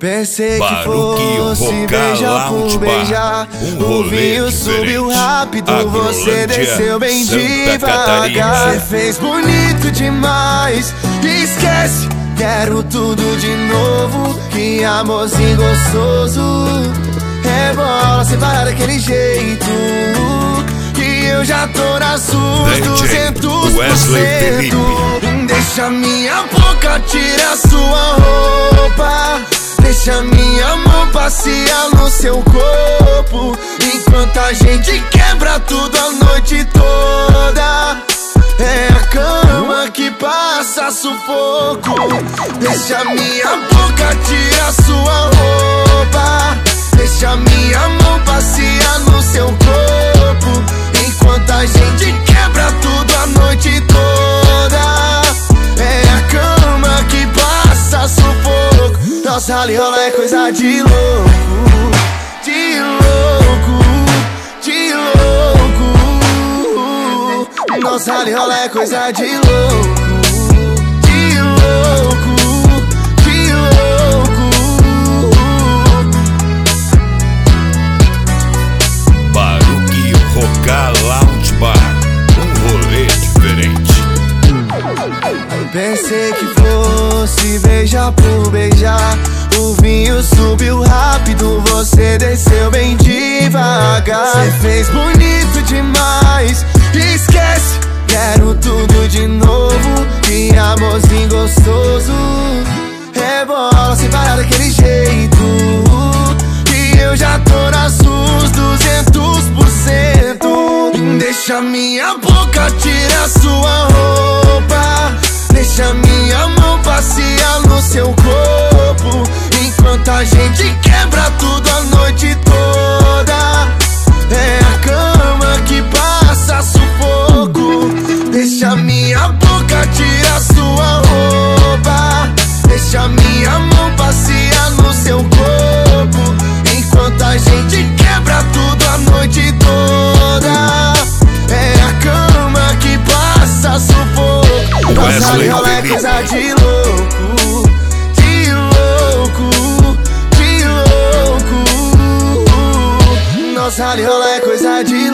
Pensei que fosse beijar por beijar. O vinho subiu rápido, você desceu bem devagar. Você fez bonito demais, esquece, quero tudo de novo. Que amorzinho gostoso, rebola sem parar daquele jeito. Que eu já tô nas suas 200%. Deixa minha boca tirar sua roupa, deixa minha mão passear no seu corpo, enquanto a gente quebra tudo a noite toda. É a cama que passa sufoco. Deixa minha boca tirar sua roupa, deixa minha mão passear no seu corpo, enquanto a gente quebra tudo a noite toda. É a cama que passa sufoco. Nossa rala e rola é coisa de louco, de louco, de louco. Nossa rala e rola é coisa de louco, de louco, de louco. Baruque Roca Lounge Bar, um rolê diferente. Pensei que fosse beijar por beijar. O vinho subiu rápido, você desceu bem devagar. Você fez bonito demais, esquece, quero tudo de novo. Que amorzinho gostoso, rebola sem parar daquele jeito. Que eu já tô nas suas 200%. Deixa minha boca tirar sua roupa, deixa minha mão passear no seu corpo, enquanto a gente quebra tudo a noite toda. É a cama que passa sufoco. Deixa minha boca tirar sua roupa, deixa minha mão passear no seu corpo, enquanto a gente quebra tudo a noite toda. É a cama que passa sufoco. Nossa rola é coisa de louco, de louco, de louco. Nossa rola é coisa de louco.